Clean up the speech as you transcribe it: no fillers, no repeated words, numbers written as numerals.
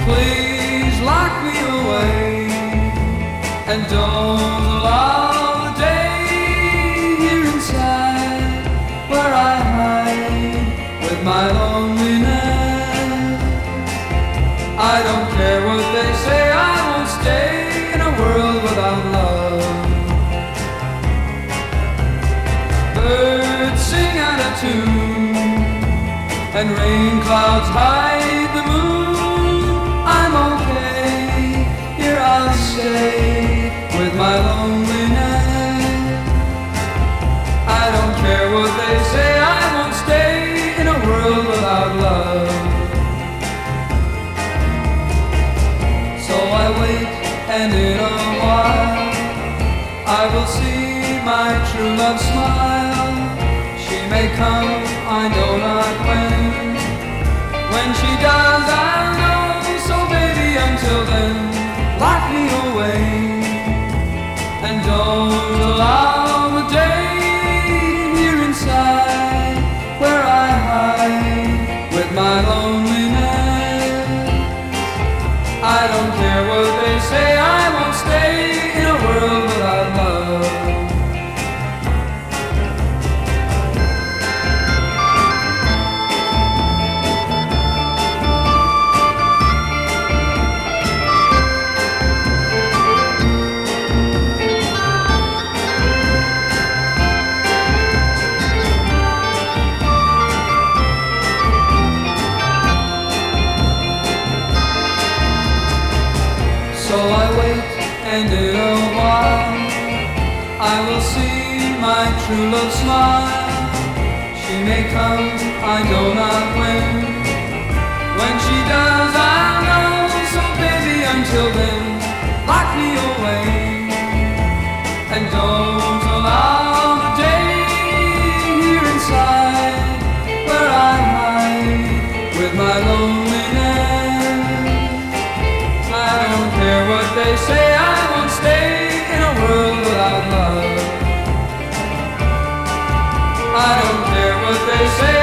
Please lock me away and don't allow the day here inside where I hide with my loneliness. I don't care what they say, I won't stay in a world without love. Birds sing out of tune and rain clouds hide the moon. I'm okay, here I'll stay with my loneliness. I don't care what they say, I won't stay in a world without love. So I wait, and in a while I will see my true love smile. She may come, I know not when. When she does, I'll know. So baby, until then, lock me away and don't allow the day here inside where I hide with my loneliness. I don't care what they say, I won't stay in a world without love. So I wait, and in a while I will see my true love smile. She may come, I know not when. When she does, I'll know. So baby, until then, lock me away and don't allow the day here inside where I hide with my loneliness. I don't care what they say, I won't stay in a world without love. I don't care what they say,